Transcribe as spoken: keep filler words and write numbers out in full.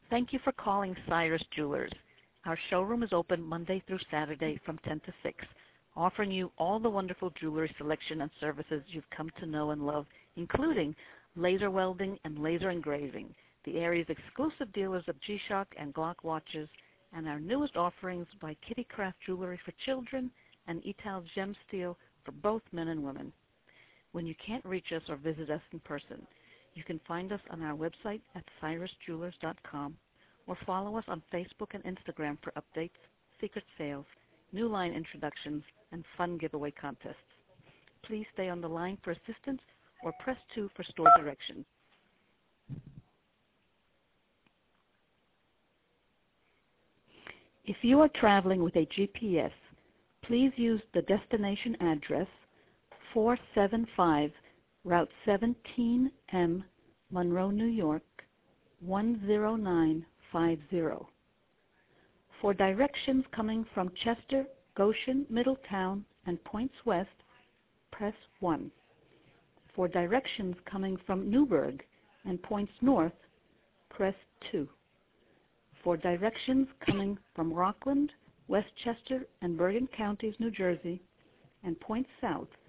Thank you for calling Cyrus Jewelers. Our showroom is open Monday through Saturday from ten to six, offering you all the wonderful jewelry selection and services you've come to know and love, including laser welding and laser engraving, the area's exclusive dealers of G-Shock and Glock watches, and our newest offerings by Kitty Craft Jewelry for children and Etal Gem Steel for both men and women. When you can't reach us or visit us in person, you can find us on our website at cyrus jewelers dot com or follow us on Facebook and Instagram for updates, secret sales, new line introductions, and fun giveaway contests. Please stay on the line for assistance or press two for store directions. If you are traveling with a G P S, please use the destination address four seven five Route seventeen M, Monroe, New York, one zero nine five zero. For directions coming from Chester, Goshen, Middletown, and Points West, press one. For directions coming from Newburgh and Points North, press two. For directions coming from Rockland, Westchester, and Bergen Counties, New Jersey, and Points South,